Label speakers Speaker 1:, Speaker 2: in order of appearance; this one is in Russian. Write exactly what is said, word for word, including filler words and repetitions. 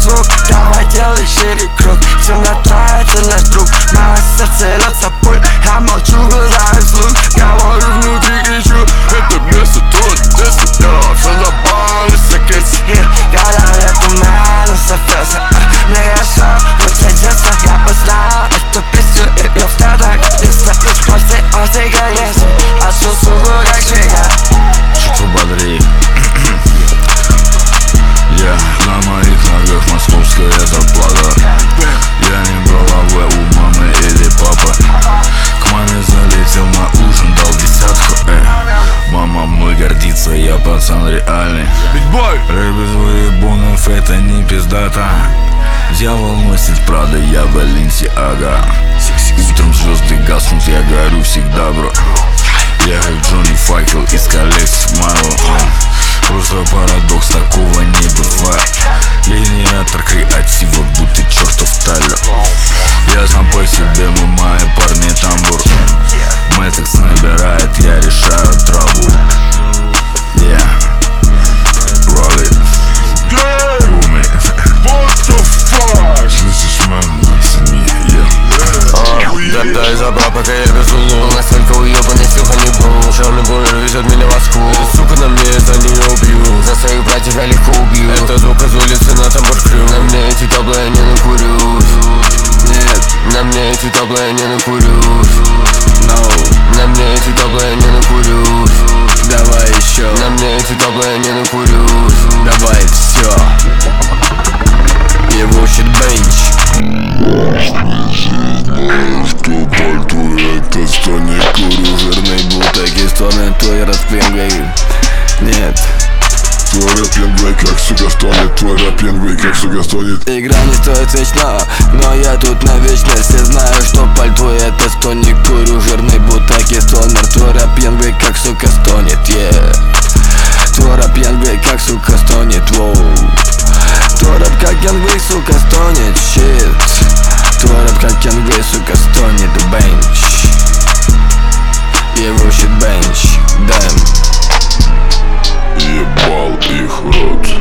Speaker 1: звук, давай делай шире круг. Темнота — это наш друг, мое сердце льется пуль. Я молчу, глаза из лук, говорю внутри ищу. Это место тут, здесь я все забавно секрете. Говорят, у меня софеса. Мне хорошо, будь детство, я познал эту песню и ее в тетах. Если плюс после острый конец, отсутствую как швейка.
Speaker 2: Чуть пободрей. Я на моих ногах московская зарплата. Я не головы у мамы или папы. К маме залетел на ужин, дал десятку. Эй. Мама мной гордится, я пацан реальный. Рэп из выебунов, это не пиздата. Дьявол носит Прада, я Баленсиага. Утром звезды гаснут, я горю всегда, бро. Я как Джонни Факел из коллекции Марвел. Просто парадокс, такого не бывает. Генератор креатива, будто чертов Тайлер. Я сам по себе, мы мои парни тамбур. Мэтекс набирает, я решаю траву. Yeah, roll it.
Speaker 3: What the fuck?
Speaker 2: This is man, listen me, yeah.
Speaker 1: Дай забрал, пока я без луну. Настолько уебанный стилха не был. Черный буллер везет меня в Москву. Сука, на мне за нее убью. За своих братьев я легко убью. Это звук из улицы на тамбур крю. На мне эти табла я не накурюсь. Нет, на мне эти табла я не накурюсь. No, на мне эти табла я не накурюсь. Давай еще. На мне эти табла я не накурюсь. Давай все. Его щит бенч.
Speaker 3: Что пальто это станет курю.
Speaker 1: Жирный бутаки стонет твой распингвей. Нет.
Speaker 3: Твой рэп-пингвей как сука стонет. Твой рэп-пингвей как сука стонет.
Speaker 1: Игра не стоит вечно, но я тут на вечность. Я знаю, что пальто это стоник. Курю жирный бутаки стонер. Твой рэп-пингвей как сука стонет, yeah. Твой рэп-пингвей как сука стонет, воу. Твой рэп как пингвей, сука, стонет, shit. Твой рэп как пингвей, сука, стонет, бенч. Его щит бенч, дэм.
Speaker 3: Ебал их рот.